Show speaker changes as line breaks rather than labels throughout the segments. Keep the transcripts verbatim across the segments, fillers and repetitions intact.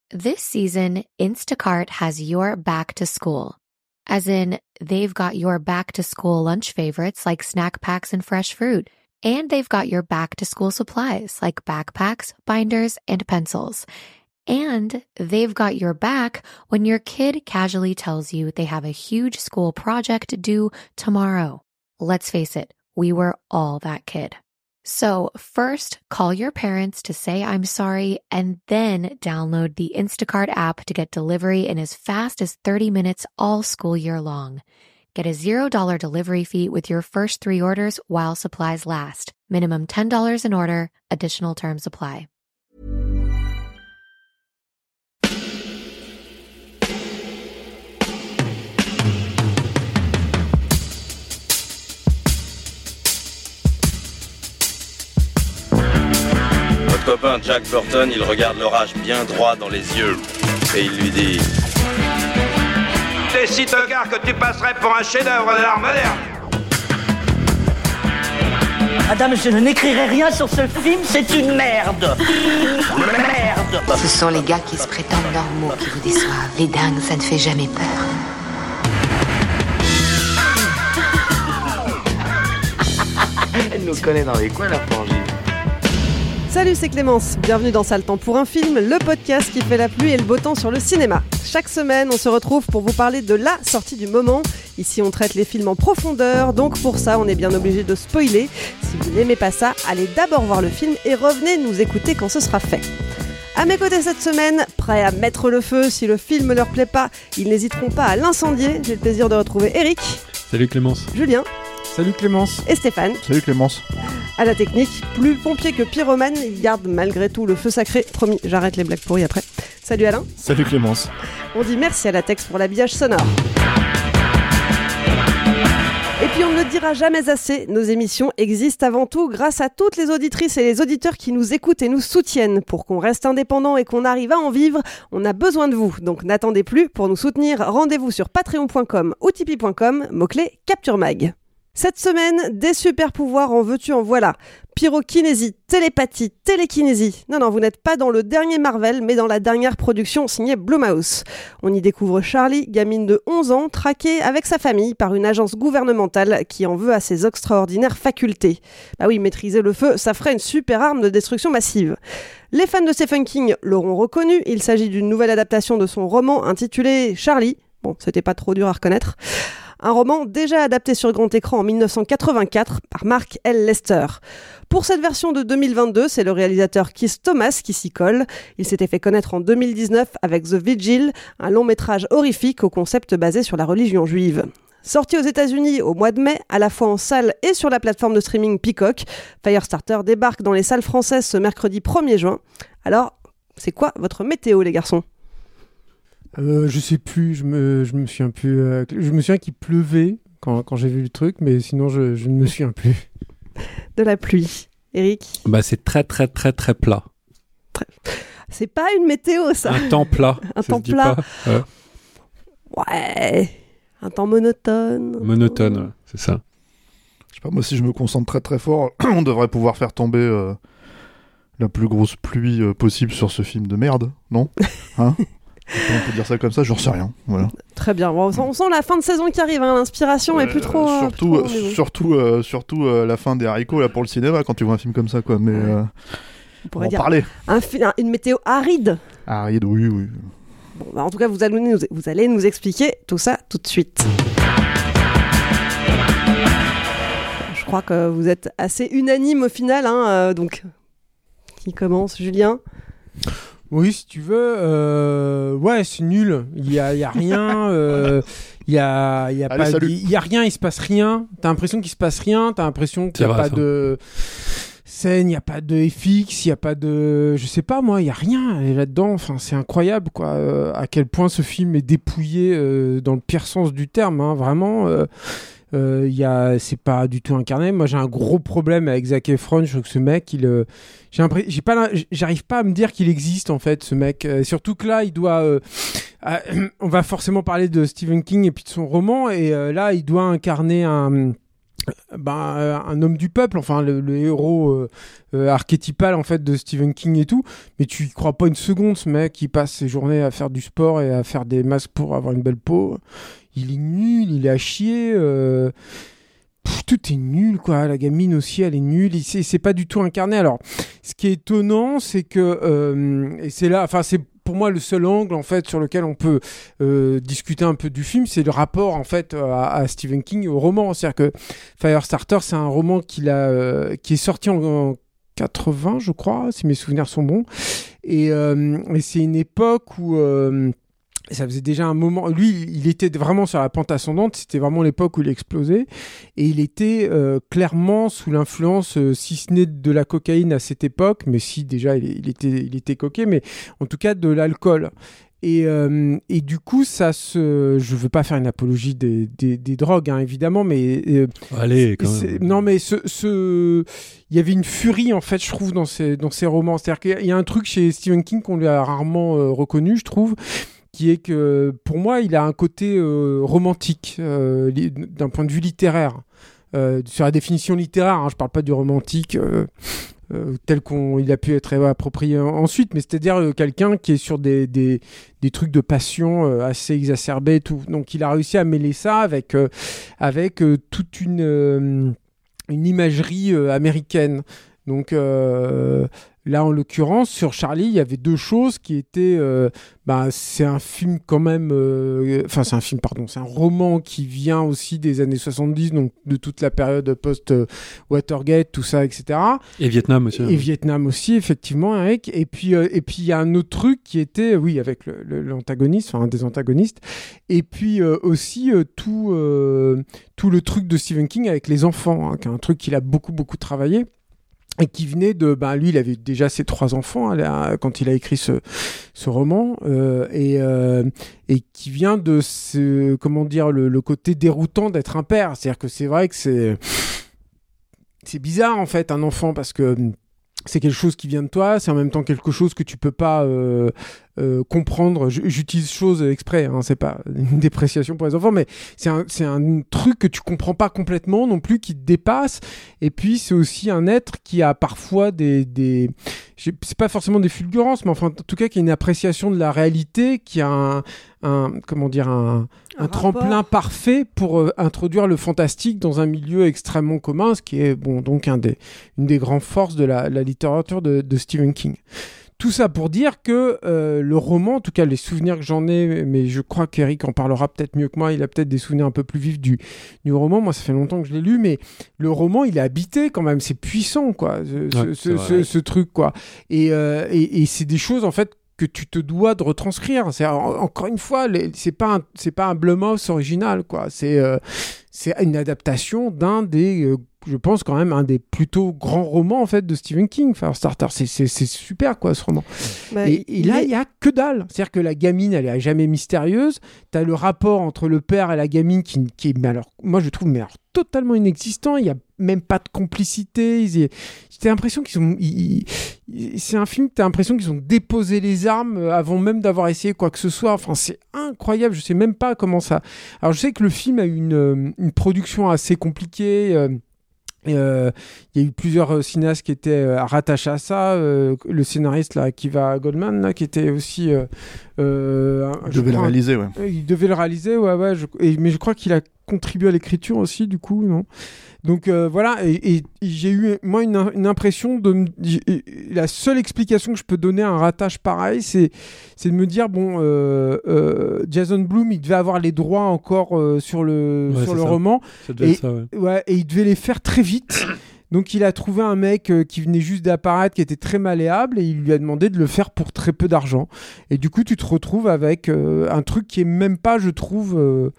This season, Instacart has your back to school. As in, they've got your back to school lunch favorites like snack packs and fresh fruit. And they've got your back to school supplies like backpacks, binders, and pencils. And they've got your back when your kid casually tells you they have a huge school project due tomorrow. Let's face it, we were all that kid. So first, call your parents to say I'm sorry, and then download the Instacart app to get delivery in as fast as thirty minutes all school year long. Get a zero dollars delivery fee with your first three orders while supplies last. Minimum ten dollars an order. Additional terms apply.
Votre copain Jack Burton, il regarde l'orage bien droit dans les yeux et il lui dit...
T'es si tocard que tu passerais pour un chef-d'œuvre de l'art moderne.
Madame, je n'écrirai rien sur ce film, c'est une merde. Merde.
Ce sont les gars qui se prétendent normaux qui vous déçoivent. Les dingues, ça ne fait jamais peur.
Elle nous connaît dans les coins, la frangine.
Salut, c'est Clémence. Bienvenue dans Sale Temps pour un film, le podcast qui fait la pluie et le beau temps sur le cinéma. Chaque semaine, on se retrouve pour vous parler de la sortie du moment. Ici, on traite les films en profondeur, donc pour ça, on est bien obligé de spoiler. Si vous n'aimez pas ça, allez d'abord voir le film et revenez nous écouter quand ce sera fait. À mes côtés cette semaine, prêts à mettre le feu si le film ne leur plaît pas, ils n'hésiteront pas à l'incendier. J'ai le plaisir de retrouver Eric.
Salut Clémence.
Julien.
Salut Clémence.
Et Stéphane.
Salut Clémence.
À la technique, plus pompier que pyromane, il garde malgré tout le feu sacré. Promis, j'arrête les blagues pourries après. Salut Alain.
Salut Clémence.
On dit merci à Latex pour l'habillage sonore. Et puis on ne le dira jamais assez, nos émissions existent avant tout grâce à toutes les auditrices et les auditeurs qui nous écoutent et nous soutiennent. Pour qu'on reste indépendant et qu'on arrive à en vivre, on a besoin de vous. Donc n'attendez plus, pour nous soutenir, rendez-vous sur patreon point com ou tipeee point com, mot-clé Capture Mag. Cette semaine, des super pouvoirs en veux-tu en voilà. Pyrokinésie, télépathie, télékinésie. Non, non, vous n'êtes pas dans le dernier Marvel, mais dans la dernière production signée Blumhouse. On y découvre Charlie, gamine de onze ans, traquée avec sa famille par une agence gouvernementale qui en veut à ses extraordinaires facultés. Bah oui, maîtriser le feu, ça ferait une super arme de destruction massive. Les fans de Stephen King l'auront reconnu, il s'agit d'une nouvelle adaptation de son roman intitulé Charlie. Bon, c'était pas trop dur à reconnaître. Un roman déjà adapté sur grand écran en dix-neuf cent quatre-vingt-quatre par Mark L. Lester. Pour cette version de deux mille vingt-deux, c'est le réalisateur Keith Thomas qui s'y colle. Il s'était fait connaître en deux mille dix-neuf avec The Vigil, un long métrage horrifique au concept basé sur la religion juive. Sorti aux États-Unis au mois de mai, à la fois en salle et sur la plateforme de streaming Peacock, Firestarter débarque dans les salles françaises ce mercredi premier juin. Alors, c'est quoi votre météo, les garçons ?
Euh, je sais plus, je me, je me souviens plus. Euh, je me souviens qu'il pleuvait quand, quand j'ai vu le truc, mais sinon je, je ne me souviens plus.
De la pluie. Eric ?
Bah c'est très très très très plat.
Très... C'est pas une météo ça.
Un temps plat.
Un temps plat.
Ouais.
ouais. Un temps monotone.
Monotone, ouais, c'est ça.
Je sais pas, moi si je me concentre très très fort, on devrait pouvoir faire tomber euh, la plus grosse pluie euh, possible sur ce film de merde, non ? Hein ? On peut dire ça comme ça, j'en sais rien. Voilà.
Très bien. Bon, on, sent, on sent la fin de saison qui arrive. Hein. L'inspiration euh, est plus trop.
Surtout,
euh, plus trop
surtout, euh, surtout euh, la fin des haricots là pour le cinéma quand tu vois un film comme ça, quoi. Mais euh,
on pourrait
on
dire
parler.
Un, un, une météo aride.
Aride, oui, oui.
Bon, bah, en tout cas, vous allez, nous, vous allez nous expliquer tout ça tout de suite. Je crois que vous êtes assez unanime au final. Hein, euh, donc, qui commence, Julien ?
Oui, si tu veux. Euh... Ouais, c'est nul. Il y a, il y a rien. Il euh... y a, il y a
Allez,
pas. Il y a rien. Il se passe rien. T'as l'impression qu'il se passe rien. T'as l'impression qu'il y a
vrai,
pas
ça.
de scène. Il y a pas de F X. Il y a pas de. Je sais pas moi. Il y a rien là-dedans. Enfin, c'est incroyable quoi. Euh, à quel point ce film est dépouillé euh, dans le pire sens du terme. Hein, vraiment. Euh... Euh, y a, c'est pas du tout incarné. Moi, j'ai un gros problème avec Zac Efron. Je trouve que ce mec, il, euh, j'ai j'ai pas, j'arrive pas à me dire qu'il existe en fait, ce mec. Euh, surtout que là, il doit. Euh, euh, on va forcément parler de Stephen King et puis de son roman. Et euh, là, il doit incarner un. ben, euh, un homme du peuple, enfin le, le héros euh, euh, archétypal en fait de Stephen King et tout, mais tu y crois pas une seconde, ce mec qui passe ses journées à faire du sport et à faire des masques pour avoir une belle peau. Il est nul, il est à chier. Euh... Pff, tout est nul, quoi. La gamine aussi, elle est nulle. Il, c'est, c'est pas du tout incarné. Alors, ce qui est étonnant, c'est que euh, et c'est là, enfin c'est pour moi le seul angle en fait sur lequel on peut euh, discuter un peu du film, c'est le rapport en fait à, à Stephen King et au roman. C'est-à-dire que Firestarter, c'est un roman qu'il a, euh, qui est sorti en, en quatre-vingts, je crois, si mes souvenirs sont bons. Et, euh, et c'est une époque où euh, ça faisait déjà un moment. Lui, il était vraiment sur la pente ascendante. C'était vraiment l'époque où il explosait. Et il était euh, clairement sous l'influence, euh, si ce n'est de la cocaïne à cette époque, mais si déjà il, il était, il était coqué, mais en tout cas de l'alcool. Et, euh, et du coup, ça se. Je veux pas faire une apologie des, des, des drogues, hein, évidemment, mais. Euh,
Allez, quand même.
Non, mais ce, ce. Il y avait une furie, en fait, je trouve, dans ces, dans ces romans. C'est-à-dire qu'il y a un truc chez Stephen King qu'on lui a rarement euh, reconnu, je trouve, qui est que, pour moi, il a un côté euh, romantique, euh, li- d'un point de vue littéraire. Euh, sur la définition littéraire, hein, je parle pas du romantique euh, euh, tel qu'il a pu être approprié ensuite, mais c'est-à-dire euh, quelqu'un qui est sur des, des, des trucs de passion euh, assez exacerbés et tout. Donc il a réussi à mêler ça avec, euh, avec euh, toute une, euh, une imagerie euh, américaine. Donc euh, là, en l'occurrence, sur Charlie, il y avait deux choses qui étaient... Euh, bah, c'est un film quand même... Euh, enfin, c'est un film, pardon. C'est un roman qui vient aussi des années soixante-dix, donc de toute la période post-Watergate, tout ça, et cetera.
Et Vietnam aussi.
Et
hein.
Vietnam aussi, effectivement, Eric. Et puis, euh, et puis il y a un autre truc qui était, oui, avec le, le, l'antagoniste, enfin, un des antagonistes. Et puis euh, aussi euh, tout, euh, tout le truc de Stephen King avec les enfants, hein, qui est un truc qu'il a beaucoup, beaucoup travaillé. Et qui venait de... Ben, lui, il avait déjà ses trois enfants hein, là, quand il a écrit ce, ce roman. Euh, et, euh, et qui vient de ce... Comment dire, le, le côté déroutant d'être un père. C'est-à-dire que c'est vrai que c'est... C'est bizarre, en fait, un enfant, parce que c'est quelque chose qui vient de toi, c'est en même temps quelque chose que tu peux pas euh, euh, comprendre. J'utilise chose exprès, hein, c'est pas une dépréciation pour les enfants, mais c'est un, c'est un truc que tu comprends pas complètement non plus, qui te dépasse. Et puis c'est aussi un être qui a parfois des, des c'est pas forcément des fulgurances, mais enfin en tout cas qui a une appréciation de la réalité, qui a un, un comment dire un, un, un tremplin parfait pour euh, introduire le fantastique dans un milieu extrêmement commun, ce qui est bon donc un des une des grandes forces de la, la littérature de, de Stephen King. Tout ça pour dire que euh, le roman, en tout cas les souvenirs que j'en ai, mais je crois qu'Eric en parlera peut-être mieux que moi, il a peut-être des souvenirs un peu plus vifs du, du roman. Moi, ça fait longtemps que je l'ai lu, mais le roman, il est habité quand même, c'est puissant, quoi, ce,
Ouais,
ce, ce, ce truc, quoi. Et, euh, et, et c'est des choses, en fait, que tu te dois de retranscrire. C'est, en, encore une fois, les, c'est pas un, c'est pas un Blumhouse original, quoi. C'est, euh, c'est une adaptation d'un des... Euh, je pense quand même un des plutôt grands romans en fait de Stephen King. Firestarter, c'est c'est c'est super quoi ce roman. Bah, et, et là il y a que dalle. C'est-à-dire que la gamine elle est jamais mystérieuse. T'as le rapport entre le père et la gamine qui qui est mais alors moi je trouve mais alors totalement inexistant. Il y a même pas de complicité. Ils, j'ai l'impression qu'ils sont. Ils, ils, c'est un film. T'as l'impression qu'ils ont déposé les armes avant même d'avoir essayé quoi que ce soit. Enfin c'est incroyable. Je sais même pas comment ça. Alors je sais que le film a eu une une production assez compliquée. Euh, Il euh, y a eu plusieurs euh, cinéastes qui étaient euh, rattachés à ça. Euh, le scénariste là, Akiva Goldman, là, qui était aussi. Euh, euh,
il devait le réaliser, ouais.
Euh, il devait le réaliser, ouais, ouais. Je, et, mais je crois qu'il a contribué à l'écriture aussi, du coup, non ? Donc euh, voilà, et, et, et j'ai eu moi une, une impression de la seule explication que je peux donner à un rattache pareil, c'est c'est de me dire bon, euh, euh, Jason Blum, il devait avoir les droits encore euh, sur le
ouais,
sur le
ça.
roman,
ça devait
et,
être ça, ouais.
Ouais, et il devait les faire très vite. Donc il a trouvé un mec euh, qui venait juste d'apparaître, qui était très malléable, et il lui a demandé de le faire pour très peu d'argent. Et du coup, tu te retrouves avec euh, un truc qui est même pas, je trouve. Euh,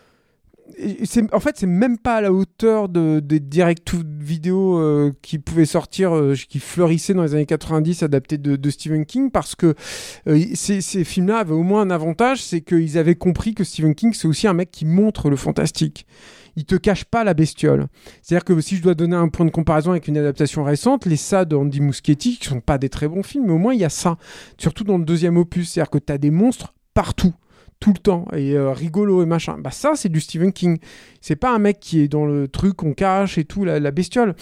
C'est, en fait, c'est même pas à la hauteur de, des direct vidéo euh, qui pouvaient sortir, euh, qui fleurissaient dans les années quatre-vingt-dix, adaptés de, de Stephen King, parce que euh, ces, ces films-là avaient au moins un avantage, c'est qu'ils avaient compris que Stephen King, c'est aussi un mec qui montre le fantastique. Il te cache pas la bestiole. C'est-à-dire que si je dois donner un point de comparaison avec une adaptation récente, les Ça de Andy Muschietti, qui sont pas des très bons films, mais au moins il y a ça. Surtout dans le deuxième opus, c'est-à-dire que t'as des monstres partout. tout le temps et euh, rigolo et machin. Bah ça, c'est du Stephen King. C'est pas un mec qui est dans le truc qu'on cache et tout, la, la bestiole.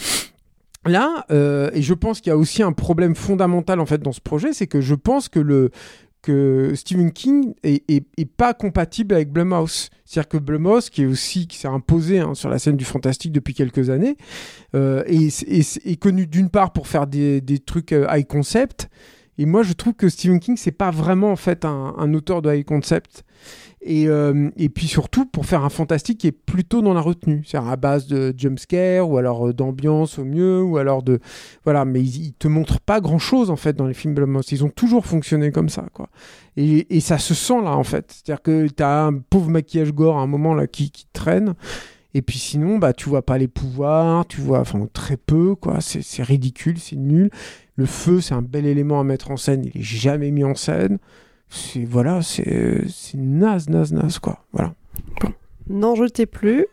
Là, euh, et je pense qu'il y a aussi un problème fondamental en fait dans ce projet, c'est que je pense que le que Stephen King est, est, est pas compatible avec Blumhouse. C'est-à-dire que Blumhouse, qui est aussi qui s'est imposé hein, sur la scène du fantastique depuis quelques années, euh, est, est, est connu d'une part pour faire des, des trucs euh, high concept. Et moi, je trouve que Stephen King, c'est pas vraiment en fait un, un auteur de high concept. Et, euh, et puis surtout pour faire un fantastique qui est plutôt dans la retenue, c'est-à-dire à base de jumpscare ou alors euh, d'ambiance au mieux, ou alors de voilà, mais ils, ils te montrent pas grand-chose en fait dans les films Blumhouse. Ils ont toujours fonctionné comme ça, quoi. Et, et ça se sent là en fait, c'est-à-dire que t'as un pauvre maquillage gore à un moment là qui, qui traîne. Et puis sinon, bah tu vois pas les pouvoirs, tu vois, enfin très peu, quoi. C'est, c'est ridicule, c'est nul. Le feu, c'est un bel élément à mettre en scène. Il est jamais mis en scène. C'est voilà, c'est c'est naze, naze, naze, quoi. Voilà.
Bon. N'en jetez plus.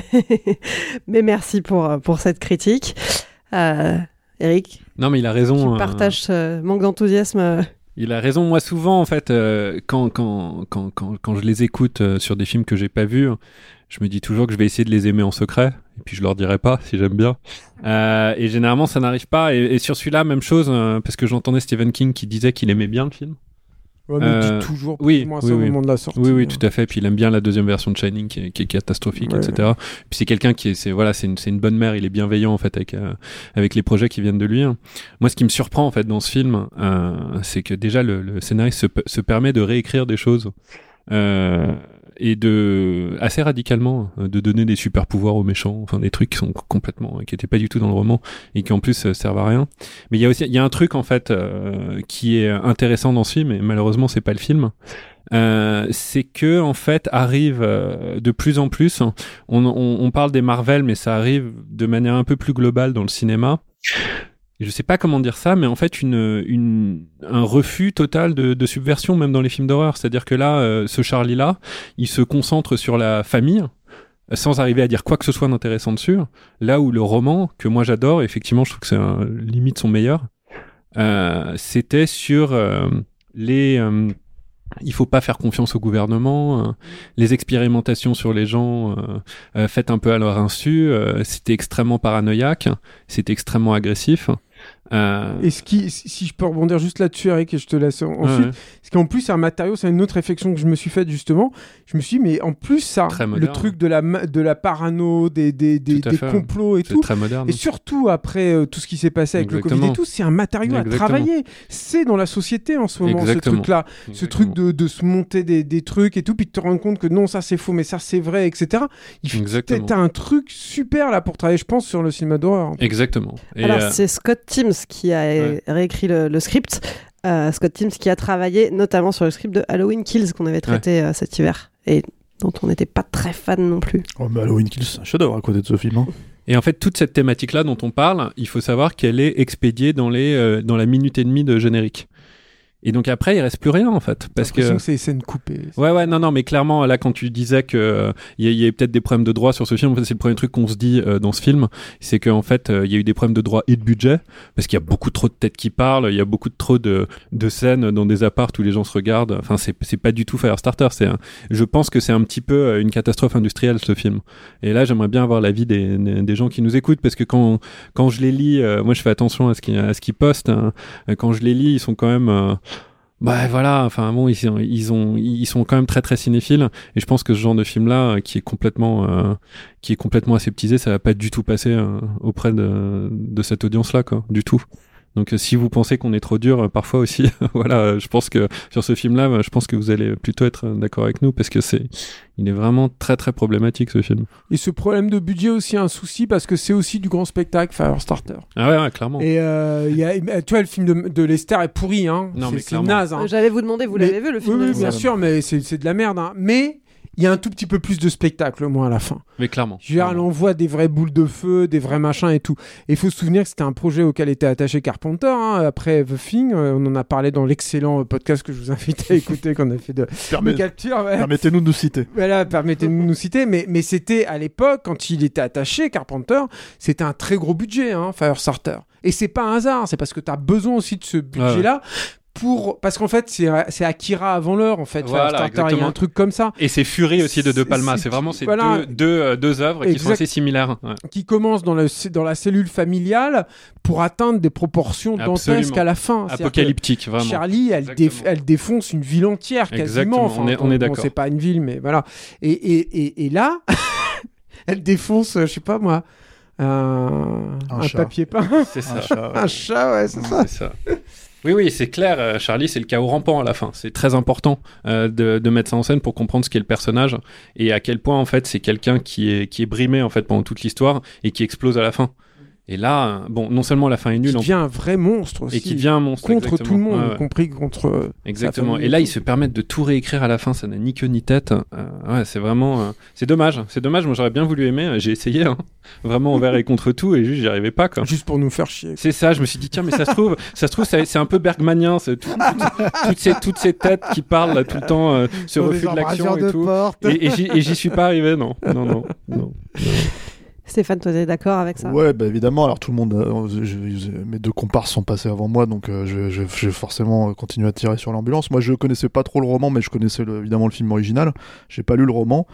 Mais merci pour pour cette critique, euh, Eric.
Non, mais il a raison.
Tu partages ce manque d'enthousiasme. Euh...
Il a raison. Moi, souvent, en fait, euh, quand, quand, quand, quand, quand je les écoute euh, sur des films que j'ai pas vus, je me dis toujours que je vais essayer de les aimer en secret. Et puis, je leur dirai pas si j'aime bien. Euh, et généralement, ça n'arrive pas. Et, et sur celui-là, même chose, euh, parce que j'entendais Stephen King qui disait qu'il aimait bien le film.
Ouais, mais
euh,
dit toujours
oui,
moins
oui,
ça
oui.
au moment de la sortie.
Oui, oui,
hein.
tout à fait. Puis il aime bien la deuxième version de Shining qui est, qui est catastrophique,
ouais,
et cetera.
Ouais.
Puis c'est quelqu'un qui est, c'est voilà, c'est une, c'est une bonne mère. Il est bienveillant en fait avec euh, avec les projets qui viennent de lui. Moi, ce qui me surprend en fait dans ce film, euh, c'est que déjà le, le scénariste se, se permet de réécrire des choses. Euh, et de assez radicalement de donner des super pouvoirs aux méchants, enfin des trucs qui sont complètement qui étaient pas du tout dans le roman et qui en plus euh, servent à rien. Mais il y a aussi il y a un truc en fait euh, qui est intéressant dans ce film, et malheureusement c'est pas le film. Euh, c'est que en fait arrive euh, de plus en plus on, on, on parle des Marvel, mais ça arrive de manière un peu plus globale dans le cinéma. Je sais pas comment dire ça, mais en fait une, une un refus total de, de subversion même dans les films d'horreur. C'est-à-dire que là, euh, ce Charlie-là, il se concentre sur la famille sans arriver à dire quoi que ce soit d'intéressant dessus. Là où le roman, que moi j'adore, effectivement, je trouve que c'est un, limite son meilleur, euh, c'était sur euh, les euh, il faut pas faire confiance au gouvernement, euh, les expérimentations sur les gens euh, euh, faites un peu à leur insu, euh, c'était extrêmement paranoïaque, c'était extrêmement agressif. Euh...
Et ce qui, si je peux rebondir juste là-dessus, Eric, et je te laisse ensuite,
ouais, ouais.
parce qu'en plus c'est un matériau, c'est une autre réflexion que je me suis faite justement. Je me suis dit, mais en plus ça, le truc de la de la parano, des des des, des complots et
c'est
tout,
très moderne.
et surtout après euh, tout ce qui s'est passé avec
Exactement.
le Covid et tout, c'est un matériau
Exactement.
à travailler. C'est dans la société en ce moment.
Exactement.
Ce truc-là,
Exactement.
ce truc de de se monter des des trucs et tout, puis de te rendre compte que non ça c'est faux, mais ça c'est vrai, et cetera. Il faut t'as un truc super là pour travailler, je pense, sur le cinéma d'horreur.
Exactement.
Et Alors euh... c'est Scott Teems qui a ouais. réécrit le, le script. Euh, Scott Teems qui a travaillé notamment sur le script de Halloween Kills qu'on avait traité ouais. euh, cet hiver et dont on n'était pas très fan non plus.
Oh, mais Halloween Kills, c'est un chef-d'œuvre à côté de ce film. Hein.
Et en fait, toute cette thématique-là dont on parle, il faut savoir qu'elle est expédiée dans, les, euh, dans la minute et demie de générique. Et donc après, il reste plus rien en fait, parce que...
que c'est des scènes coupées.
Ouais, ouais, non, non, mais clairement, là, quand tu disais que euh, il y, y avait peut-être des problèmes de droit sur ce film, en fait, c'est le premier truc qu'on se dit euh, dans ce film, c'est qu'en fait, il euh, y a eu des problèmes de droit et de budget, parce qu'il y a beaucoup trop de têtes qui parlent, il y a beaucoup de, trop de, de scènes dans des apparts où les gens se regardent. Enfin, c'est, c'est pas du tout Firestarter. C'est, un, je pense que c'est un petit peu une catastrophe industrielle ce film. Et là, j'aimerais bien avoir l'avis des, des, des gens qui nous écoutent, parce que quand quand je les lis, euh, moi, je fais attention à ce qu'ils à ce qu'ils postent. Hein. Quand je les lis, ils sont quand même euh, bah voilà, enfin bon, ils, ils ont, ils sont quand même très très cinéphiles, et je pense que ce genre de film-là, qui est complètement, euh, qui est complètement aseptisé, ça va pas du tout passer euh, auprès de, de cette audience-là, quoi, du tout. Donc euh, si vous pensez qu'on est trop dur, euh, parfois aussi, voilà, euh, je pense que sur ce film-là, euh, je pense que vous allez plutôt être euh, d'accord avec nous, parce que c'est, il est vraiment très très problématique ce film.
Et ce problème de budget aussi un souci, parce que c'est aussi du grand spectacle, Firestarter.
Ah ouais, ouais, clairement.
Et euh, y a, tu vois, le film de, de Lester est pourri, hein.
Non,
c'est,
mais
c'est naze. Hein.
J'allais vous demander, vous
mais,
l'avez vu le film
oui,
de
oui, bien sûr, mais c'est, c'est de la merde. Hein. Mais il y a un tout petit peu plus de spectacle, au moins, à la fin.
Mais clairement.
Je veux dire, on voit des vraies boules de feu, des vrais machins et tout. Et il faut se souvenir que c'était un projet auquel était attaché Carpenter. Hein. Après The Thing, euh, on en a parlé dans l'excellent podcast que je vous invite à écouter, qu'on a fait de,
Permet...
de capture. Ouais.
Permettez-nous de nous citer.
Voilà, permettez-nous de nous citer. Mais, mais c'était, à l'époque, quand il était attaché, Carpenter, c'était un très gros budget, hein, Firestarter. Et c'est pas un hasard, c'est parce que tu as besoin aussi de ce budget-là.
Ah ouais.
pour parce qu'en fait c'est c'est Akira avant l'heure en fait.
Voilà,
Firestarter, il y a
exactement.
un truc comme ça.
Et c'est Fury aussi de De Palma.
C'est-
C'est vraiment ces
voilà.
deux, deux, euh, deux œuvres qui
Exact.
sont assez similaires. Ouais.
Qui commence dans, le, dans la cellule familiale pour atteindre des proportions dantesques
Absolument.
à la fin. C'est-à-dire
Apocalyptique,
que
vraiment.
Charlie, elle,
Exactement.
déf- elle défonce une ville entière quasiment.
Exactement,
Enfin,
on est- on est d'accord.
c'est pas une ville, mais voilà. Et, et, et, et là, elle défonce, euh, je sais pas moi, un,
Un
un
chat.
papier peint.
C'est ça.
Un chat, ouais.
Un chat, ouais, c'est ça.
C'est ça. Oui, oui, c'est clair. euh, Charlie, c'est le chaos rampant à la fin. C'est très important euh, de, de mettre ça en scène pour comprendre ce qu'est le personnage et à quel point en fait c'est quelqu'un qui est qui est brimé en fait pendant toute l'histoire et qui explose à la fin. Et là, euh, bon, non seulement la fin est nulle,
Qui
en-
devient un vrai monstre aussi.
et qui devient un monstre
contre
exactement.
tout le monde,
Ouais, ouais.
y compris contre. euh,
Exactement.
sa famille
Et là,
tout.
ils se permettent de tout réécrire à la fin. Ça n'a ni queue ni tête. Euh, ouais, c'est vraiment, euh, c'est dommage. C'est dommage. Moi, j'aurais bien voulu aimer. J'ai essayé, hein. Vraiment envers et contre tout, et juste, j'y arrivais pas, quoi.
Juste pour nous faire chier.
C'est ça. Je me suis dit, tiens, mais ça se trouve, ça se trouve, ça- c'est un peu bergmanien. C'est tout- tout- toutes ces, toutes ces têtes qui parlent là, tout le temps, euh, ce
Dans
refus
des
de l'action
embrasures
et
de
tout.
porte.
Et, et j'y, et j'y suis pas arrivé, non, non, non, non.
Stéphane, toi, t'es d'accord avec ça?
Ouais, bah évidemment. Alors tout le monde, euh, je- je- mes deux comparses sont passés avant moi, donc euh, je, je, je vais forcément euh, continuer à tirer sur l'ambulance. Moi, je connaissais pas trop le roman, mais je connaissais le- évidemment le film original. J'ai pas lu le roman.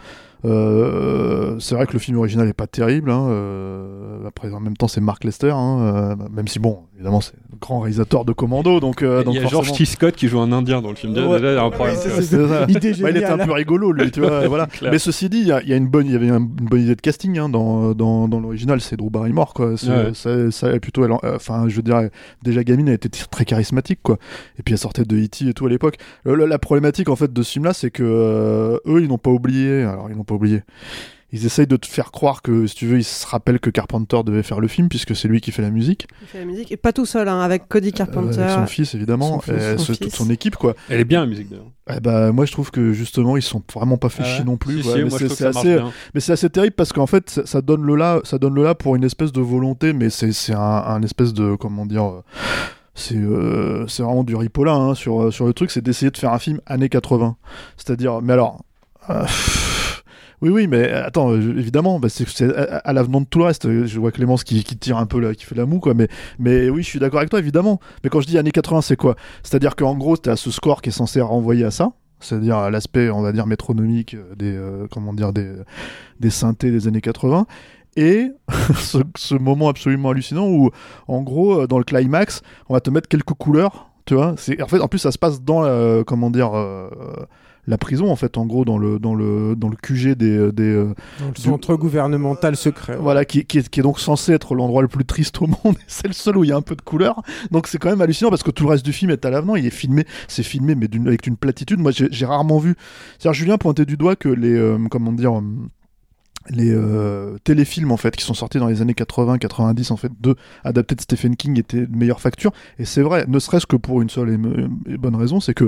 Euh, c'est vrai que le film original est pas terrible. Hein, euh, après, en même temps, c'est Mark Lester, hein, euh, même si bon, évidemment, c'est le grand réalisateur de Commando, donc. Euh, donc
Il y a
forcément...
George T. Scott qui joue un Indien dans le film. Déjà,
Ouais.
déjà, il y a un problème.
Ouais,
tu vois.
c'est ça.
Idée
Bah, il était un
géniale.
peu rigolo, lui, tu vois. Voilà.
Clair.
Mais ceci dit, il y a, il y a une bonne, il y avait une, une bonne idée de casting hein, dans, dans, dans l'original. C'est Drew Barrymore, quoi. C'est,
Ouais.
ça, ça, elle, plutôt, elle, en- euh, enfin, je veux dire, déjà gamine, elle était t- très charismatique, quoi. Et puis elle sortait de E T et tout à l'époque. Le- le- la problématique en fait de ce film-là, c'est que euh, eux, ils n'ont pas oublié. Alors, ils n'ont pas oublié. Ils essayent de te faire croire que, si tu veux, ils se rappellent que Carpenter devait faire le film, puisque c'est lui qui fait la musique.
Il fait la musique, et pas tout seul, hein, avec Cody Carpenter.
Euh, avec son fils, évidemment,
Son fils,
et
son
ce-
fils.
toute son équipe, quoi.
Elle est bien la musique d'ailleurs.
Eh ben, moi, je trouve que justement, ils sont vraiment pas fait
Ah ouais
chier non plus.
Si,
quoi.
si,
Mais
moi,
c'est
je trouve
c'est
que ça marche
assez,
bien.
mais c'est assez terrible parce qu'en fait, ça, ça donne le là, ça donne le là pour une espèce de volonté, mais c'est c'est un, un espèce de comment dire. euh, C'est euh, c'est vraiment du ripollin hein, sur, sur le truc, c'est d'essayer de faire un film années quatre-vingts. C'est-à-dire, mais alors. euh, Oui, oui, mais attends, euh, évidemment, bah, c'est, c'est à, à l'avenant de tout le reste. Je vois Clémence qui, qui tire un peu, là, qui fait la moue, quoi. Mais, mais oui, je suis d'accord avec toi, évidemment. Mais quand je dis années quatre-vingts, c'est quoi? C'est-à-dire qu'en gros, t'as ce score qui est censé renvoyer à ça. C'est-à-dire à l'aspect, on va dire, métronomique des, euh, comment dire, des, des synthés des années quatre-vingts. Et ce, ce moment absolument hallucinant où, en gros, dans le climax, on va te mettre quelques couleurs, tu vois. C'est, en fait, en plus, ça se passe dans, euh, comment dire, euh, la prison, en fait, en gros, dans le, dans le, dans le Q G des... des euh,
Dans le centre gouvernemental secret. ouais.
voilà, qui, qui, est, qui est donc censé être l'endroit le plus triste au monde. C'est le seul où il y a un peu de couleur. Donc c'est quand même hallucinant parce que tout le reste du film est à l'avenant. Il est filmé, c'est filmé, mais d'une, avec une platitude. Moi, j'ai, j'ai rarement vu. C'est-à-dire, Julien pointait du doigt que les, euh, comment dire, euh, les euh, téléfilms en fait qui sont sortis dans les années quatre-vingts quatre-vingt-dix en fait de adaptés de Stephen King étaient de meilleure facture. Et c'est vrai, ne serait-ce que pour une seule et, et bonne raison, c'est que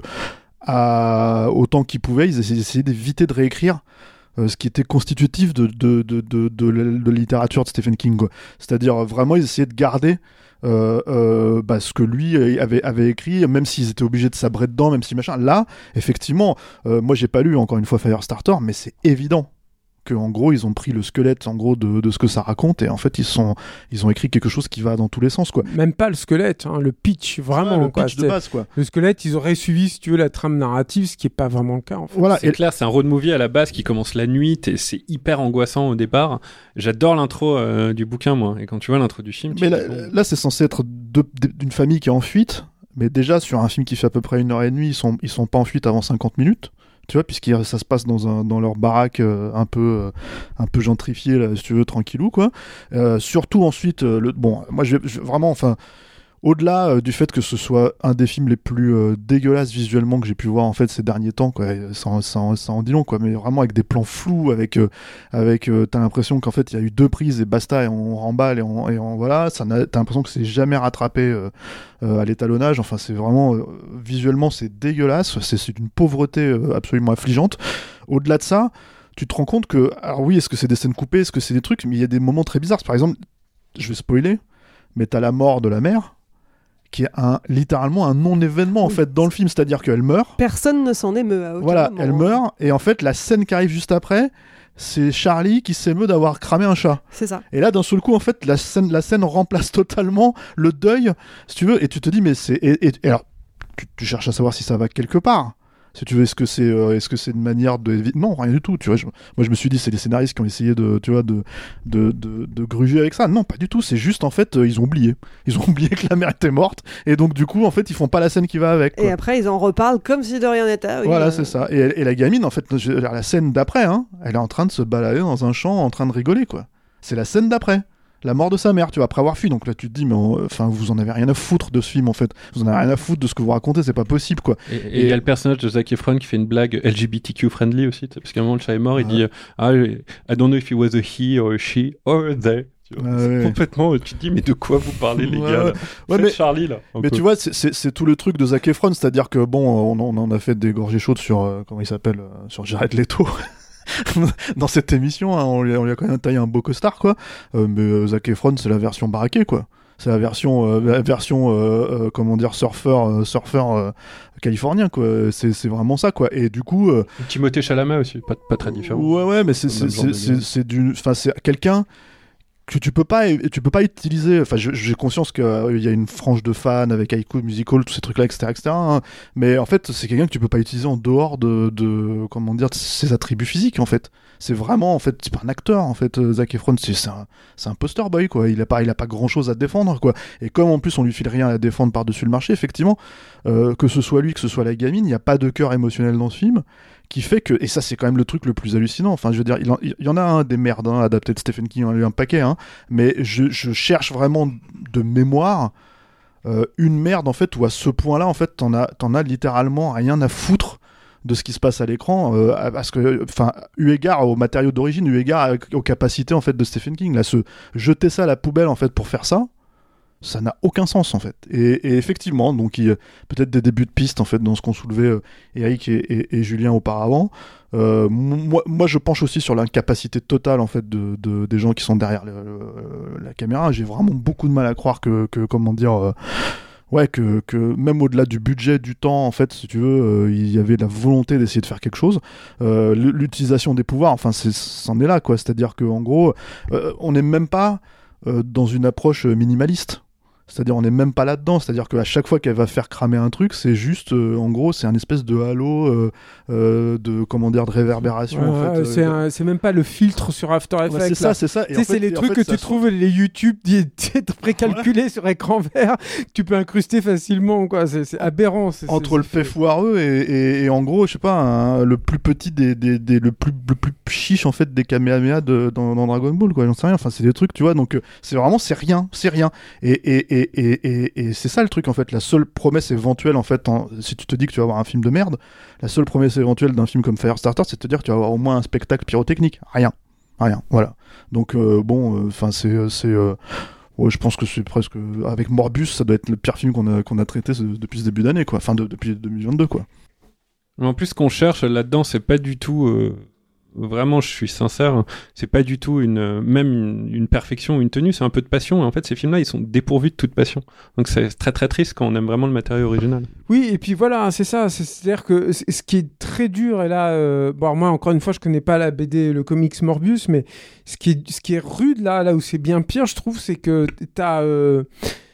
à, autant qu'ils pouvaient, ils essayaient, essayaient d'éviter de réécrire euh, ce qui était constitutif de, de, de, de, de, la, de la littérature de Stephen King. Quoi. C'est-à-dire, vraiment, ils essayaient de garder euh, euh, bah, ce que lui avait, avait écrit, même s'ils étaient obligés de sabrer dedans, même si machin. Là, effectivement, euh, moi, j'ai pas lu, encore une fois, Firestarter, mais c'est évident que en gros ils ont pris le squelette en gros de, de ce que ça raconte et en fait ils sont ils ont écrit quelque chose qui va dans tous les sens quoi.
Même pas le squelette, hein, le pitch vraiment.
Ouais, le
quoi.
pitch de
C'est-
base quoi.
Le squelette, ils auraient suivi, si tu veux, la trame narrative, ce qui est pas vraiment le cas en fait.
Voilà.
C'est
Et
clair, c'est un road movie à la base qui commence la nuit, et c'est hyper angoissant au départ. J'adore l'intro euh, du bouquin, moi. Et quand tu vois l'intro du film, tu
mais
te
là,
dis, bon,
là, c'est censé être de- de- d'une famille qui est en fuite, mais déjà sur un film qui fait à peu près une heure et demie, ils sont ils sont pas en fuite avant cinquante minutes. Tu vois, puisque ça se passe dans, un, dans leur baraque euh, un peu euh, un peu gentrifiée, là, si tu veux, tranquillou, quoi. Euh, surtout ensuite, euh, le, bon, moi, je, je- vraiment, enfin, au-delà euh, du fait que ce soit un des films les plus euh, dégueulasses visuellement que j'ai pu voir en fait ces derniers temps, quoi, et ça, en- ça, en- ça en dit long, quoi, mais vraiment avec des plans flous, avec, euh, avec euh, t'as l'impression qu'en fait il y a eu deux prises et basta, et on remballe et on, et on voilà, ça n'a- t'as l'impression que c'est jamais rattrapé euh, euh, à l'étalonnage, enfin c'est vraiment, euh, visuellement c'est dégueulasse, c'est, c'est d'une pauvreté euh, absolument affligeante. Au-delà de ça, tu te rends compte que, alors oui, est-ce que c'est des scènes coupées, est-ce que c'est des trucs, mais il y a des moments très bizarres, par exemple, je vais spoiler, mais t'as la mort de la mère, qui est un, littéralement un non-événement en
Oui.
fait dans le film, c'est-à-dire qu'elle meurt,
Personne ne s'en émeut à aucun
voilà,
moment.
elle meurt, et en fait la scène qui arrive juste après, c'est Charlie qui s'émeut d'avoir cramé un chat.
C'est ça.
Et là, d'un seul coup, en fait, la scène, la scène remplace totalement le deuil, si tu veux, et tu te dis, mais c'est... Et, et- et alors, tu, tu cherches à savoir si ça va quelque part. Si tu veux, est-ce que c'est, euh, est-ce que c'est une manière de... Non, rien du tout, tu vois. Je... Moi, je me suis dit, c'est les scénaristes qui ont essayé de, tu vois, de, de, de, de gruger avec ça. Non, pas du tout. C'est juste, en fait, euh, ils ont oublié. Ils ont oublié que la mère était morte. Et donc, du coup, en fait, ils font pas la scène qui va avec, quoi.
Et après, ils en reparlent comme si de rien n'était. Oui,
voilà,
euh...
c'est ça. Et, elle, et la gamine, en fait, je... la scène d'après, hein, elle est en train de se balader dans un champ, en train de rigoler, quoi. C'est la scène d'après. La mort de sa mère, tu vois, après avoir fui. Donc là, tu te dis, mais enfin, vous en avez rien à foutre de ce film, en fait. Vous en avez rien à foutre de ce que vous racontez, c'est pas possible, quoi.
Et il y a le personnage de Zac Efron qui fait une blague L G B T Q friendly aussi, parce qu'à un moment, le chat est mort, il dit, ah, I don't know if it was a he or a she or a they. Ah ouais. Complètement, tu te dis, mais de quoi vous parlez, les
ouais,
gars
ouais.
Ouais,
mais,
Charlie, là.
Mais peu. Tu vois, c'est, c'est, c'est tout le truc de Zac Efron, c'est-à-dire que, bon, on, on en a fait des gorgées chaudes sur, euh, comment il s'appelle, euh, sur Jared Leto. Dans cette émission, hein, on, lui a, on lui a quand même taillé un beau costard, quoi. Euh, mais euh, Zac Efron, c'est la version baraquée, quoi. C'est la version, euh, la version, euh, euh, comment dire, surfeur, euh, surfeur euh, californien, quoi. C'est, c'est vraiment ça, quoi. Et du coup, euh,
Timothée Chalamet aussi, pas, pas très différent.
Ouais, ouais, mais c'est, c'est, c'est, c'est, c'est du, enfin, c'est quelqu'un que tu peux pas, tu peux pas utiliser. Enfin, j'ai conscience qu'il euh, y a une frange de fans avec High School Musical, tous ces trucs-là, et cetera, et cetera. Hein. Mais en fait, c'est quelqu'un que tu peux pas utiliser en dehors de, de comment dire, de ses attributs physiques, en fait. C'est vraiment, en fait, c'est pas un acteur, en fait. Zac Efron, c'est, c'est un, c'est un poster boy, quoi. Il a pas, il a pas grand-chose à défendre, quoi. Et comme en plus on lui file rien à défendre par-dessus le marché, effectivement, euh, que ce soit lui, que ce soit la gamine, il y a pas de cœur émotionnel dans ce film. Qui fait que, et ça c'est quand même le truc le plus hallucinant, enfin je veux dire, il, en, il y en a un des merdes hein, adaptés de Stephen King, il y en a eu un paquet, hein, mais je, je cherche vraiment de mémoire euh, une merde en fait où à ce point-là en fait t'en as, t'en as littéralement rien à foutre de ce qui se passe à l'écran, euh, parce que, enfin, eu égard aux matériaux d'origine, eu égard aux capacités en fait de Stephen King, là, se jeter ça à la poubelle en fait pour faire ça. Ça n'a aucun sens en fait. Et, et effectivement, donc il y a peut-être des débuts de piste en fait dans ce qu'ont soulevé euh, Eric et, et, et Julien auparavant. Euh, moi, moi, je penche aussi sur l'incapacité totale en fait de, de des gens qui sont derrière le, le, la caméra. J'ai vraiment beaucoup de mal à croire que, que comment dire. Euh, Ouais, que, que même au-delà du budget, du temps, en fait, si tu veux, euh, il y avait la volonté d'essayer de faire quelque chose. Euh, l'utilisation des pouvoirs, enfin, c'est, c'en est là, quoi. C'est-à-dire qu'en gros, euh, on n'est même pas euh, dans une approche minimaliste. C'est-à-dire on n'est même pas là-dedans, c'est-à-dire qu'à chaque fois qu'elle va faire cramer un truc, c'est juste, euh, en gros, c'est un espèce de halo, euh, euh, de, comment dire, de réverbération. Ouais, en fait,
c'est,
euh,
un, c'est même pas le filtre sur After Effects.
Ouais, c'est ça, c'est ça.
Tu sais, c'est les trucs fait, que tu trouves, les YouTube précalculés ouais. sur écran vert, que tu peux incruster facilement, quoi. C'est, c'est aberrant. C'est,
Entre
c'est,
le
c'est...
fait foireux et, et, et en gros, je sais pas, un, le plus petit des, des, des le plus le plus chiche en fait des Kamehameha de, dans, dans Dragon Ball, quoi. J'en sais rien. Enfin, c'est des trucs, tu vois. Donc, euh, c'est vraiment, c'est rien, c'est rien. Et, et, et, et, et, et c'est ça le truc en fait. La seule promesse éventuelle en fait, en, si tu te dis que tu vas avoir un film de merde, la seule promesse éventuelle d'un film comme Firestarter, c'est de te dire que tu vas avoir au moins un spectacle pyrotechnique. Rien, rien. Voilà. Donc euh, bon, enfin euh, c'est c'est euh, ouais, je pense que c'est presque avec Morbius, ça doit être le pire film qu'on a qu'on a traité ce, depuis ce début d'année, quoi. Enfin de, depuis deux mille vingt-deux, quoi.
En plus, ce qu'on cherche là-dedans, c'est pas du tout. Euh... Vraiment, je suis sincère, c'est pas du tout une, même une, une perfection ou une tenue, c'est un peu de passion. Et en fait, ces films-là, ils sont dépourvus de toute passion. Donc c'est très très triste quand on aime vraiment le matériau original.
Oui, et puis voilà, c'est ça. C'est, c'est-à-dire que c'est, ce qui est très dur, et là, euh, bon, moi, encore une fois, je connais pas la B D, le comics Morbius, mais ce qui est, ce qui est rude là, là où c'est bien pire, je trouve, c'est que t'as. Euh,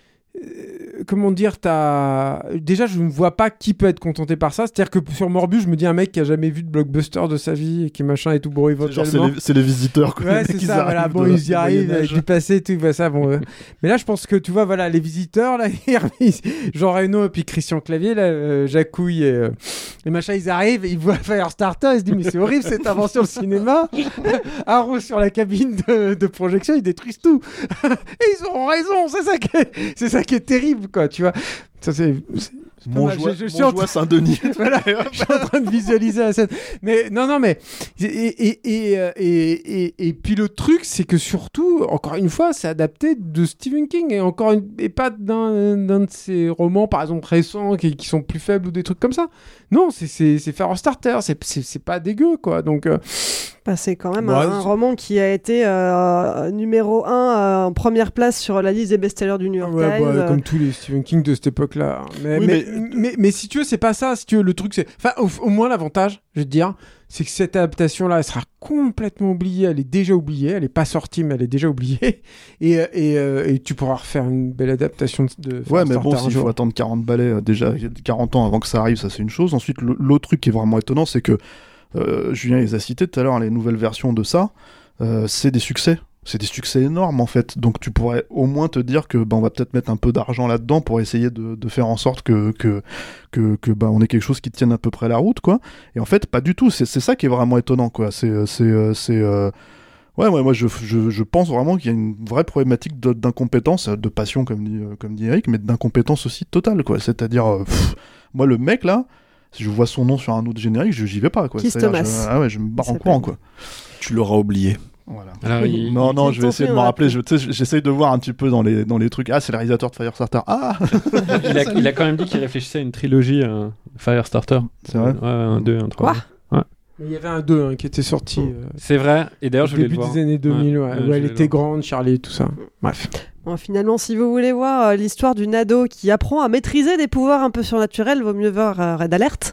comment dire, t'as... Déjà, je ne vois pas qui peut être contenté par ça. C'est-à-dire que sur Morbius, je me dis un mec qui a jamais vu de blockbuster de sa vie et qui machin et tout bourré éventuellement.
C'est, genre, c'est, les, c'est les visiteurs, quoi.
Ouais, c'est ça, voilà. Bon, ils y arrivent avec du passé et tout, voilà, ça, bon. euh. Mais là, je pense que, tu vois, voilà, les visiteurs, là, Jean Reno et puis Christian Clavier, là, euh, Jacouille et, euh, et machin, ils arrivent, ils voient Firestarter, ils se disent, mais c'est horrible cette invention, le cinéma. Arrow sur la cabine de, de projection, ils détruisent tout. Et ils ont raison, c'est ça qui est, c'est ça qui est terrible, quoi, tu vois. Ça, c'est, c'est...
Montjoie, je, je suis Montjoie en... Saint-Denis.
Voilà, je suis en train de visualiser la scène. Mais non, non, mais et et et et et, et puis le truc, c'est que surtout, encore une fois, c'est adapté de Stephen King et encore une... et pas d'un d'un de ses romans, par exemple récents, qui, qui sont plus faibles ou des trucs comme ça. Non, c'est c'est c'est Firestarter, c'est c'est c'est pas dégueu, quoi. Donc euh...
Bah, c'est quand même
Ouais,
un, un
c'est-
roman qui a été euh, numéro un euh, en première place sur la liste des best-sellers du New York
Ouais,
Times.
bah,
euh.
comme tous les Stephen King de cette époque-là. Mais,
Oui,
mais,
mais-
mais, mais si tu veux, c'est pas ça. Si tu veux, le truc, c'est. Enfin, au, au moins, l'avantage, je vais te dire, c'est que cette adaptation-là, elle sera complètement oubliée. Elle est déjà oubliée. Elle est pas sortie, mais elle est déjà oubliée. Et, euh, et, euh, et tu pourras refaire une belle adaptation de. de
Ouais, mais
Firestarter
bon,
un
s'il
jour.
faut attendre quarante balais, euh, déjà quarante ans avant que ça arrive, ça c'est une chose. Ensuite, le- l'autre truc qui est vraiment étonnant, c'est que euh, Julien les a cités tout à l'heure, les nouvelles versions de ça, euh, c'est des succès. C'est des succès énormes en fait. Donc tu pourrais au moins te dire que bah, on va peut-être mettre un peu d'argent là-dedans pour essayer de, de faire en sorte que, que, que, que bah, on ait quelque chose qui tienne à peu près la route, quoi. Et en fait, pas du tout. C'est, c'est ça qui est vraiment étonnant, quoi. C'est. c'est, c'est euh... Ouais, ouais, moi je, je, je pense vraiment qu'il y a une vraie problématique de- d'incompétence, de passion comme dit, euh, comme dit Eric, mais d'incompétence aussi totale, quoi. C'est-à-dire, euh, pff, moi le mec là, si je vois son nom sur un autre générique, je, j'y vais pas, quoi.
Keith
C'est-à-dire,
Thomas.
je, ah ouais, je me barre
Il
en courant, quoi.
Tu l'auras oublié.
Voilà.
Alors, il-
Non, non,
il
je vais essayer de me
t'en
rappeler.
fait,
Je, tu sais, j'essaye de voir un petit peu dans les, dans les trucs. Ah, c'est le réalisateur de Firestarter. Ah
il, a, il a quand même dit qu'il réfléchissait à une trilogie euh, Firestarter.
C'est vrai.
Ouais, un deux, un trois.
Quoi
Mais il y avait un deux hein, qui était sorti. euh,
C'est vrai. Et d'ailleurs,
au
je voulais
début
le voir.
des années deux mille, ouais,
Ouais,
où
je
elle
voulais
était
le voir.
grande, Charlie, tout ça. Bref.
Bon, finalement, si vous voulez voir euh, l'histoire d'une ado qui apprend à maîtriser des pouvoirs un peu surnaturels, vaut mieux voir euh, Red Alert.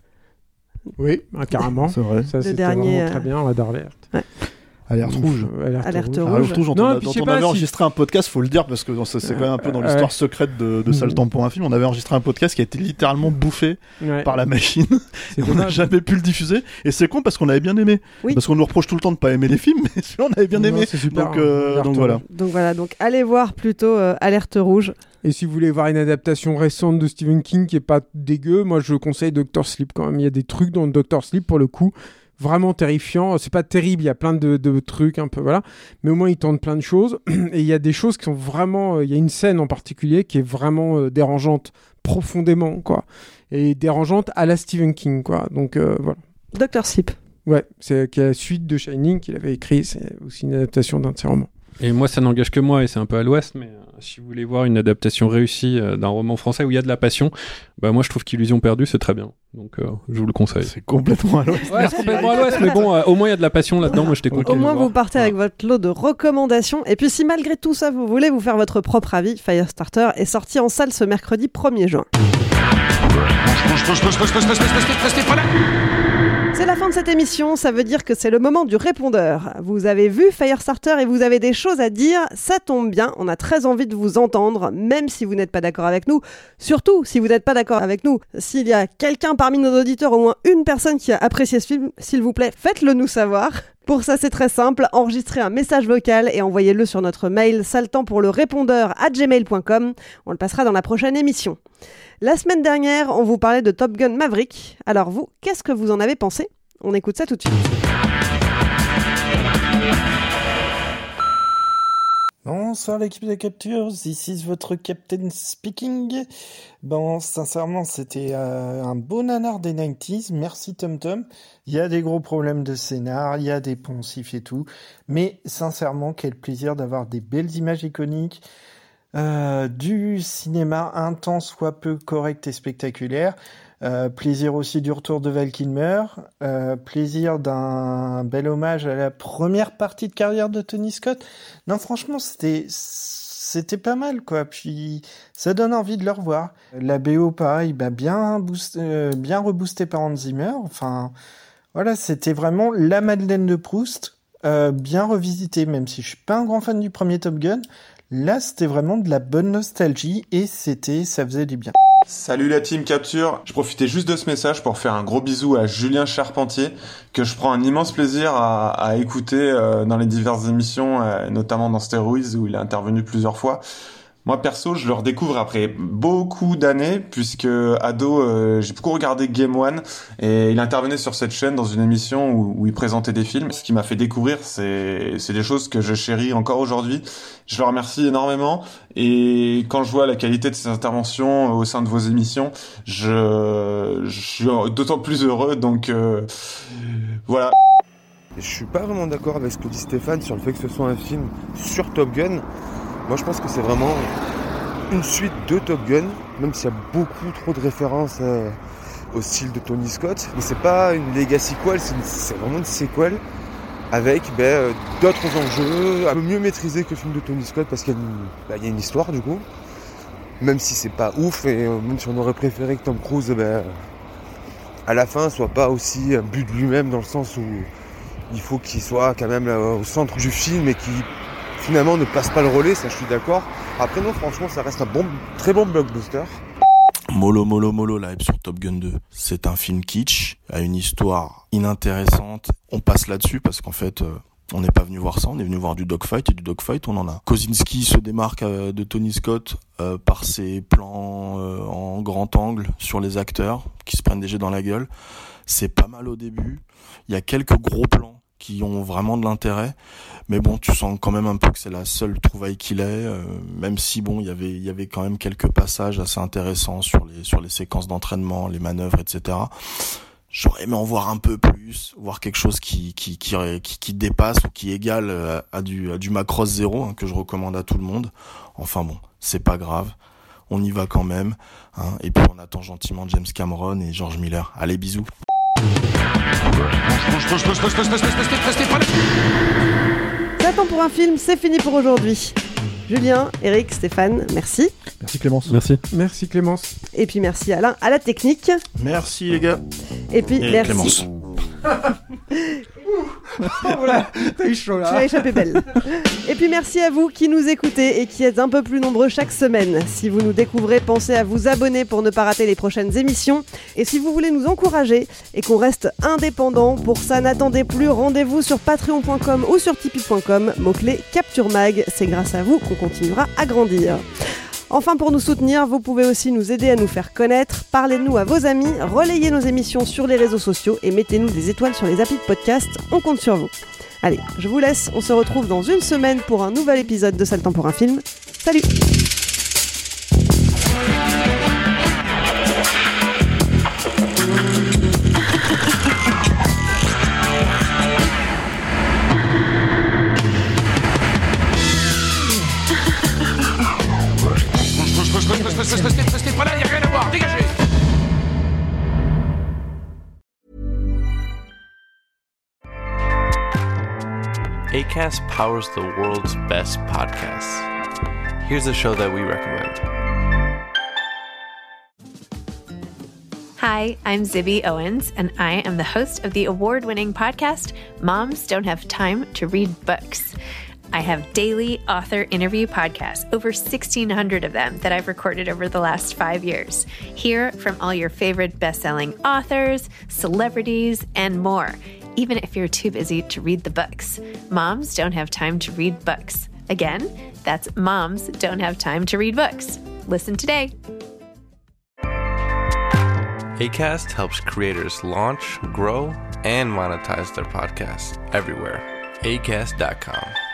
Oui, ah, carrément.
C'est vrai.
Ça, c'était
dernier,
vraiment
euh,
très bien, Red Alert.
Alerte rouge.
Euh, Alerte,
Alerte
rouge.
rouge.
Alerte rouge, dont
Non,
on,
et
a-
puis
dont
je sais
on
pas
avait
si-
enregistré un podcast, faut le dire, parce que bon, ça, c'est quand même un peu dans
Euh,
l'histoire
ouais.
secrète de, de Sale
Mhm.
Temps pour un film. On avait enregistré un podcast qui a été littéralement bouffé
Ouais.
par la machine.
C'est
On n'a
dommage.
jamais pu le diffuser. Et c'est con parce qu'on avait bien aimé.
Oui.
Parce qu'on nous reproche tout le temps de pas aimer les films, mais celui-là, on avait bien
Non,
aimé.
c'est super,
Donc, euh,
hein, Alerte
donc voilà.
rouge.
Donc voilà, donc allez voir plutôt euh, Alerte rouge.
Et si vous voulez voir une adaptation récente de Stephen King qui est pas dégueu, moi je conseille Doctor Sleep quand même. Il y a des trucs dans Doctor Sleep pour le coup vraiment terrifiants. C'est pas terrible, il y a plein de, de trucs un peu voilà, mais au moins il tente plein de choses. Et il y a des choses qui sont vraiment, il y a une scène en particulier qui est vraiment euh, dérangeante profondément quoi, et dérangeante à la Stephen King quoi. Donc euh, voilà.
Doctor Sleep.
Ouais, c'est qui est la suite de Shining qu'il avait écrit. C'est aussi une adaptation d'un de ses romans.
Et moi, ça n'engage que moi, et c'est un peu à l'ouest, mais euh, si vous voulez voir une adaptation réussie euh, d'un roman français où il y a de la passion, bah moi je trouve qu'Illusion perdue, c'est très bien. Donc euh, je vous le conseille.
C'est complètement à l'ouest.
Ouais, c'est complètement à l'ouest, mais bon, euh, au moins il y a de la passion là-dedans, moi j'étais content.
Au
de
moins,
le voir.
vous partez avec votre lot de recommandations. Et puis, si malgré tout ça, vous voulez vous faire votre propre avis, Firestarter est sorti en salle ce mercredi premier juin. C'est la fin de cette émission, ça veut dire que c'est le moment du répondeur. Vous avez vu Firestarter et vous avez des choses à dire, ça tombe bien, on a très envie de vous entendre, même si vous n'êtes pas d'accord avec nous. Surtout si vous n'êtes pas d'accord avec nous. S'il y a quelqu'un parmi nos auditeurs, au moins une personne qui a apprécié ce film, s'il vous plaît, faites-le nous savoir. Pour ça, c'est très simple, enregistrez un message vocal et envoyez-le sur notre mail saltant pour le répondeur à gmail point com. On le passera dans la prochaine émission. La semaine dernière, on vous parlait de Top Gun Maverick. Alors vous, qu'est-ce que vous en avez pensé ? On écoute ça tout de suite.
Bonsoir l'équipe de Capture, ici votre Captain Speaking. Bon, sincèrement, c'était euh, un beau nanar des quatre-vingt-dix, merci Tom Tom. Il y a des gros problèmes de scénar, il y a des poncifs et tout, mais sincèrement, quel plaisir d'avoir des belles images iconiques, euh, du cinéma un tant soit peu correct et spectaculaire. Euh, plaisir aussi du retour de Val Kilmer, euh, plaisir d'un bel hommage à la première partie de carrière de Tony Scott. Non, franchement, c'était c'était pas mal, quoi. Puis ça donne envie de le revoir. La B O, pareil, bah bien boost, euh, bien reboosté par Hans Zimmer. Enfin, voilà, c'était vraiment la Madeleine de Proust, euh, bien revisité, même si je suis pas un grand fan du premier Top Gun. Là, c'était vraiment de la bonne nostalgie et c'était, ça faisait du bien.
Salut la team Capture, je profitais juste de ce message pour faire un gros bisou à Julien Charpentier, que je prends un immense plaisir à, à écouter euh, dans les diverses émissions, euh, notamment dans Steroids où il a intervenu plusieurs fois. Moi perso, je le redécouvre après beaucoup d'années, puisque ado, euh, j'ai beaucoup regardé Game One, et il intervenait sur cette chaîne dans une émission où, où il présentait des films. Ce qui m'a fait découvrir, c'est, c'est des choses que je chéris encore aujourd'hui. Je le remercie énormément, et quand je vois la qualité de ses interventions au sein de vos émissions, je, je suis d'autant plus heureux, donc euh, voilà.
Je suis pas vraiment d'accord avec ce que dit Stéphane sur le fait que ce soit un film sur Top Gun. Moi, je pense que c'est vraiment une suite de Top Gun, même s'il y a beaucoup trop de références euh, au style de Tony Scott. Mais c'est pas une legacy sequel, c'est, une, c'est vraiment une sequel. avec ben, d'autres enjeux, un peu mieux maîtrisés que le film de Tony Scott parce qu'il y a une, ben, il y a une histoire du coup. Même si c'est pas ouf et même si on aurait préféré que Tom Cruise ben, à la fin soit pas aussi un but de lui-même dans le sens où il faut qu'il soit quand même au centre du film et qu'il finalement ne passe pas le relais, ça je suis d'accord. Après non, franchement ça reste un bon, très bon blockbuster.
Mollo Mollo Mollo live sur Top Gun deux. C'est un film kitsch, a une histoire inintéressante. On passe là-dessus parce qu'en fait, euh, on n'est pas venu voir ça, on est venu voir du dogfight et du dogfight, on en a. Kosinski se démarque euh, de Tony Scott euh, par ses plans euh, en grand angle sur les acteurs qui se prennent des jets dans la gueule. C'est pas mal au début. Il y a quelques gros plans qui ont vraiment de l'intérêt, mais bon, tu sens quand même un peu que c'est la seule trouvaille qu'il ait, euh, même si bon, il y avait il y avait quand même quelques passages assez intéressants sur les sur les séquences d'entraînement, les manœuvres, et cetera. J'aurais aimé en voir un peu plus, voir quelque chose qui qui qui qui, qui dépasse ou qui égale à, à du à du Macross Zero, hein, que je recommande à tout le monde. Enfin bon, c'est pas grave, on y va quand même, hein, et puis on attend gentiment James Cameron et George Miller. Allez, bisous.
Ça attend pour un film, c'est fini pour aujourd'hui. Julien, Eric, Stéphane, merci.
Merci Clémence.
Merci. Merci Clémence.
Et puis merci Alain à la technique.
Merci les gars.
Et puis
Et
merci.
Clémence.
Oh voilà, t'as eu chaud là.
Tu as échappé belle. Et puis merci à vous qui nous écoutez et qui êtes un peu plus nombreux chaque semaine. Si vous nous découvrez, pensez à vous abonner pour ne pas rater les prochaines émissions. Et si vous voulez nous encourager et qu'on reste indépendant, pour ça n'attendez plus, rendez-vous sur patreon point com ou sur tipeee point com, mot-clé Capture Mag. C'est grâce à vous qu'on continuera à grandir. Enfin, pour nous soutenir, vous pouvez aussi nous aider à nous faire connaître. Parlez-nous à vos amis, relayez nos émissions sur les réseaux sociaux et mettez-nous des étoiles sur les applis de podcast. On compte sur vous. Allez, je vous laisse. On se retrouve dans une semaine pour un nouvel épisode de Ça le temps pour un film. Salut!
Restez pas là, il n'y a rien à voir, dégagez!
Acast powers the world's best podcasts. Here's a show that we recommend.
Hi, I'm Zibby Owens, and I am the host of the award-winning podcast, Moms Don't Have Time to Read Books. I have daily author interview podcasts, over sixteen hundred of them that I've recorded over the last five years. Hear from all your favorite best-selling authors, celebrities, and more, even if you're too busy to read the books. Moms Don't Have Time to Read Books. Again, that's Moms Don't Have Time to Read Books. Listen today.
Acast helps creators launch, grow, and monetize their podcasts everywhere. acast dot com.